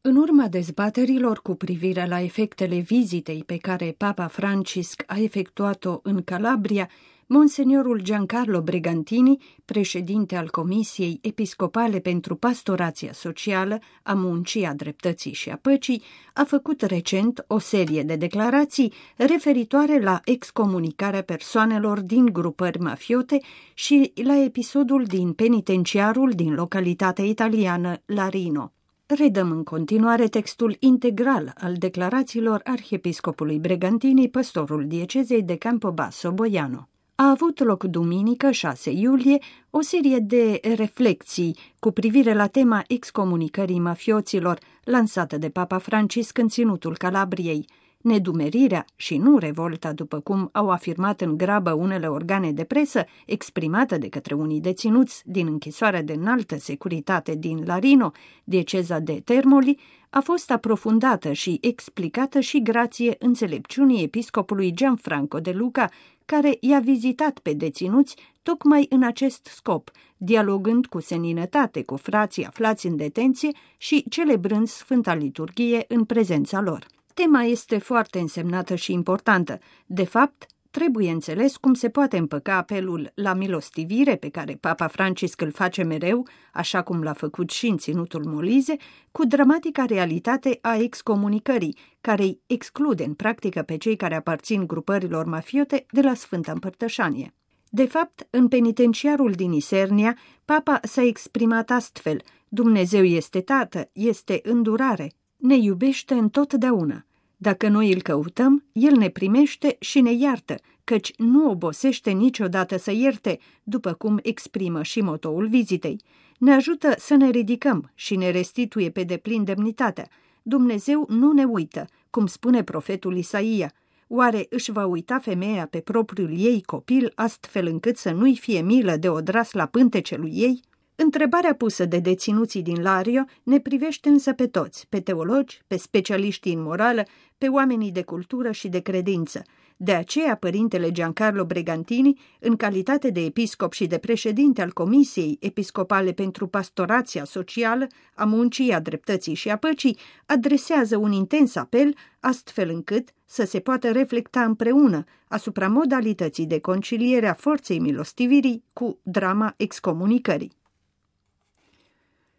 În urma dezbaterilor cu privire la efectele vizitei pe care Papa Francisc a efectuat-o în Calabria, Monseniorul Giancarlo Bregantini, președinte al Comisiei Episcopale pentru Pastorația Socială, a Muncii, a Dreptății și a Păcii, a făcut recent o serie de declarații referitoare la excomunicarea persoanelor din grupări mafiote și la episodul din penitenciarul din localitatea italiană Larino. Redăm în continuare textul integral al declarațiilor arhiepiscopului Bregantini, păstorul diecezei de Campobasso Boiano. A avut loc duminică, 6 iulie, o serie de reflexii cu privire la tema excomunicării mafioților lansată de Papa Francisc în ținutul Calabriei. Nedumerirea și nu revolta, după cum au afirmat în grabă unele organe de presă, exprimată de către unii deținuți din închisoarea de înaltă securitate din Larino, dieceza de Termoli, a fost aprofundată și explicată și grație înțelepciunii episcopului Gianfranco de Luca, care i-a vizitat pe deținuți tocmai în acest scop, dialogând cu seninătate cu frații aflați în detenție și celebrând Sfânta Liturghie în prezența lor. Tema este foarte însemnată și importantă. De fapt, trebuie înțeles cum se poate împăca apelul la milostivire pe care Papa Francisc îl face mereu, așa cum l-a făcut și în ținutul Molise, cu dramatica realitate a excomunicării, care îi exclude în practică pe cei care aparțin grupărilor mafiote de la Sfânta Împărtășanie. De fapt, în penitenciarul din Isernia, Papa s-a exprimat astfel: Dumnezeu este Tată, este îndurare, ne iubește întotdeauna. Dacă noi îl căutăm, El ne primește și ne iartă, căci nu obosește niciodată să ierte, după cum exprimă și motoul vizitei. Ne ajută să ne ridicăm și ne restituie pe deplin demnitatea. Dumnezeu nu ne uită, cum spune profetul Isaia. Oare își va uita femeia pe propriul ei copil, astfel încât să nu-i fie milă de odrasla pântecelui ei? Întrebarea pusă de deținuții din Lario ne privește însă pe toți, pe teologi, pe specialiștii în morală, pe oamenii de cultură și de credință. De aceea, părintele Giancarlo Bregantini, în calitate de episcop și de președinte al Comisiei Episcopale pentru Pastorația Socială, a Muncii, a Dreptății și a Păcii, adresează un intens apel, astfel încât să se poată reflecta împreună asupra modalității de conciliere a forței milostivirii cu drama excomunicării.